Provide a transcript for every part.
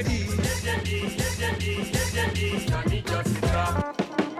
Johnny just drop.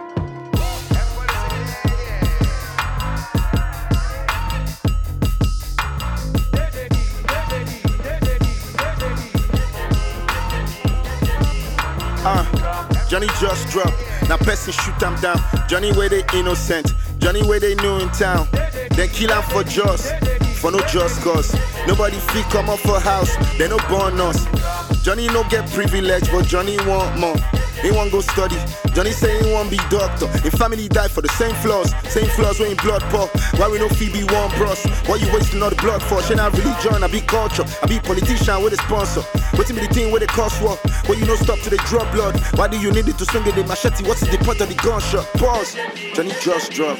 Johnny just drop. Now person shoot them down. Johnny where they innocent. Johnny where they new in town. Then kill him for just. For no just cause. Nobody feel come up for house. They no born us. Johnny no get privilege, but Johnny want more. He want go study. Johnny say he want be doctor. His family die for the same flaws when in blood pour. Why we no Phoebe one bros? Why you wasting all the blood for? She not religion, I be culture. I be politician with a sponsor. Waiting me the thing where they cost war. Where you no stop to the draw blood. Why do you need it to swing with the machete? What's the point of the gunshot? Pause. Johnny just drop.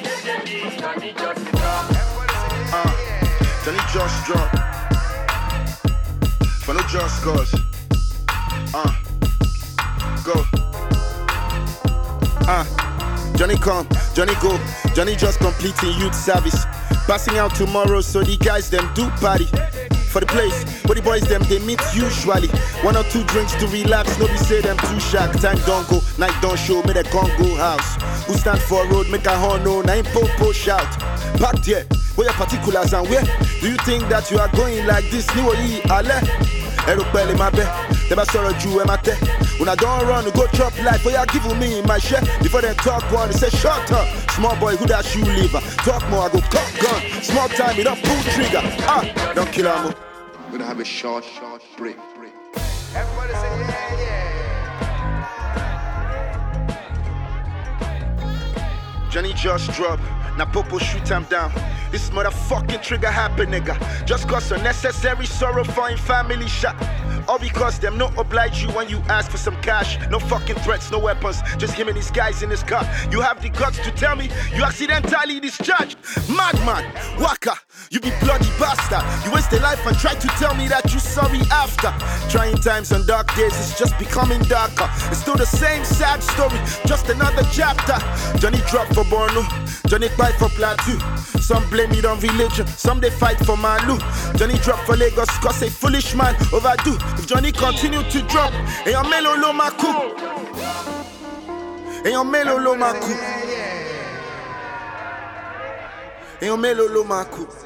Johnny just drop. For no just cause. Go. Johnny come, Johnny go. Johnny just completing youth service. Passing out tomorrow, so the guys them do party. For the place where the boys them they meet usually. 1 or 2 drinks to relax, nobody say them too shark. Time don't go, night don't show, make a gun go house. Who stand for a road, make a horn no, na po shout. Back there, where your particulars and where? Do you think that you are going like this? Ni wo yi ale. Eropele my bed, never saw a Jew in my tech. When I don't run, go chop life, what you give me my share. Before they talk one, they say shut up. Small boy, who that shoe lever? Talk more, I go cock gun. Small time, it don't pull trigger. Don't kill him. We're gonna have a short break. Everybody say yeah. Johnny just drop. Now Popo shoot him down. This motherfucking trigger happen, nigga. Just cause unnecessary sorrow for him family shot. All because them no oblige you when you ask for some cash. No fucking threats, no weapons. Just him and his guys in his car. You have the guts to tell me you accidentally discharged. Madman, waka, you be bloody bastard. You waste a life and try to tell me that you sorry after. Trying times and dark days, it's just becoming darker. It's still the same sad story, just another chapter. Johnny drop for Borno, Johnny fight for Plateau. Some blame it on religion, some they fight for Malu. Johnny drop for Lagos cause a foolish man overdo. If Johnny continue to drop, et yon melo lo makou. Et yon melo lo makou. Et yon melo lo makou.